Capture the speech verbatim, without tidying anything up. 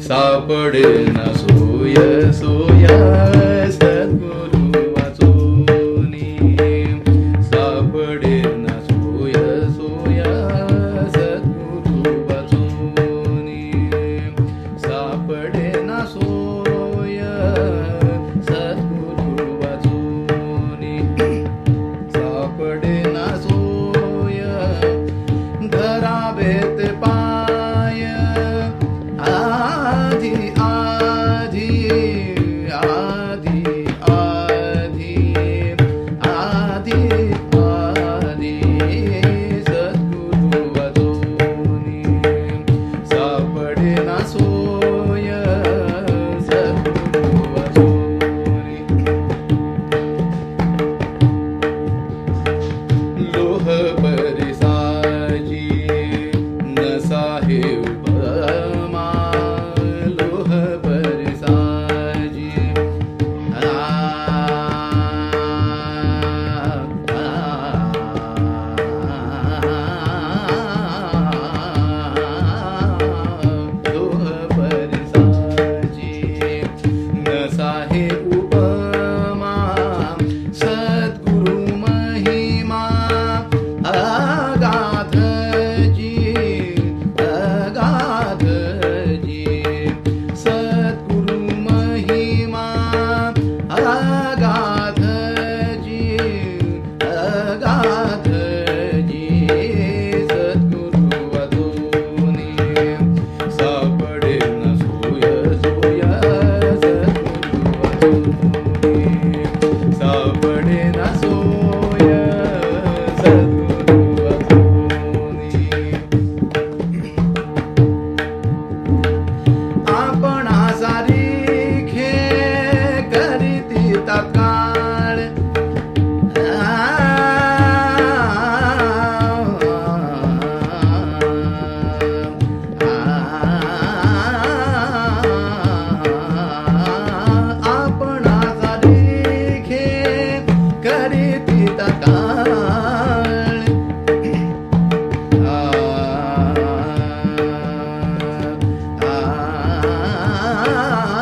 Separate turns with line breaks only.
सापडेना सोय सोय सद्गुरु वाचूनी सापडेना सोय सोय सद्गुरु वाचूनी सापडेना सोय सद्गुरु वाचूनी सापडेना सोय धरावेत पाय आधी आधी आधी आधी आधी आधी सद्गुरु वाचूनी सापडेना सोय सद्गुरु वाचूनी लोह परिसाजी नसा हे उपमा लोह परिसाजी आ, आ, लोह परिसाजी नसा हे उपमा सद्गुरु महिमा अगाध जी अगाध जी सद्गुरु महिमा अगाध जी अगाध जी सद्गुरु वाचूनी सापडेना सोय सोय सद्गुरु वाचूनी सापडेना सोय सद्गुरु वाचूनी आपणा सारिखे करीती तकाळ आपणा सारिखे करीती तकाळ आ, आ, आ,